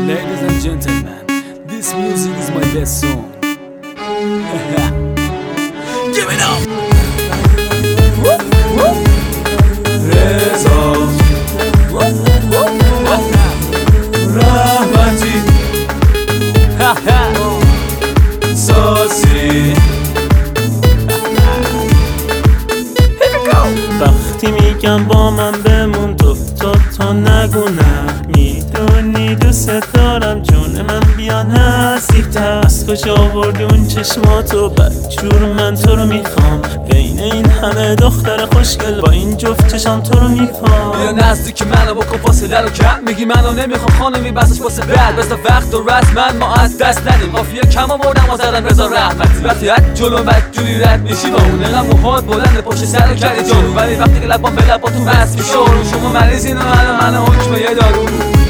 Ladies and gentlemen, this music is my best song. Give it up! رضا رحمتی ساسی وقتی میگم با من بمون تا نگو نه، میدونی دوست دارم جون من بیا نزدیک‌تر. از کجا آوردی اون چشماتو بدجور، من تو رو میخوام بین این همه دختر خوشگل با این جفت چشم تو رو میخوام. بیا نزدیک منو بکن فاصله رو کم، میگی منو نمیخوام خانمی بسش واسه بعد بس وقت و رسمن ما از دست ندیم. قافیه کم آوردم و زدم رضا رحمتی، وقتی از جلو بدجوری رد میشی با اون اینقدر موهات بلند پشت سر رو کردی جلو، ولی وقتی که لبام به لباتون وصل میشه رو شما مریضین و من حکم یه دارو.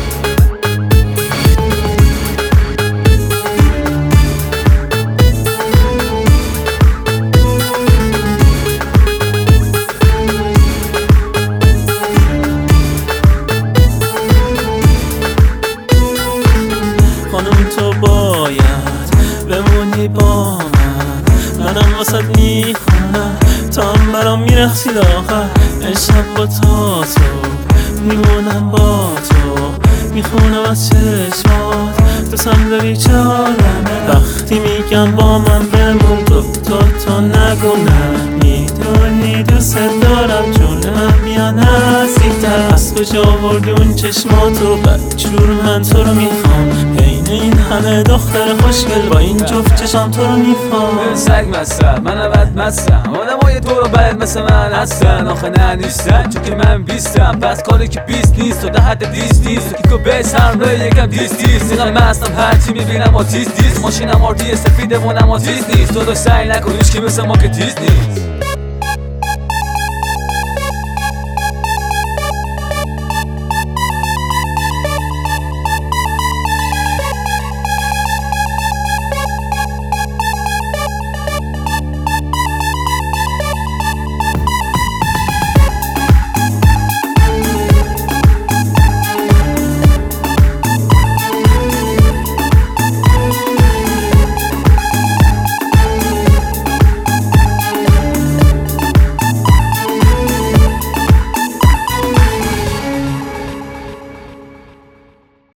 خانم تو باید بمونی با منم واسد میخونم تا هم برام میرخسی لاغر. امشب با تو میمونم با تو، میخونم از چشمات دوستم داری چه عالمه. وقتی میگم با من بمون تا نگو نه، میدونی دوست دارم جون من بیا نزدیک‌تر. از کجا آوردی اون چشماتو بدجور، من تو رو میخوام بین این همه دختر خوشگل با این جفت چشم تو رو میخوام. سگ مستم منم بد مستم، آدمای تو رو بلد مثل من هستن، آخه نه نیستن چون که من 20م، پس کاری که 20 نیست و ده حد 20 نیست. کیکو بیس هم روی یکم دیست اینقدر مستم هرچی میبینم آتیست ماشینم آردی سفیده و نمازیز نیست. تو سعی نکن هیچ که مثل ما که تیز نیست.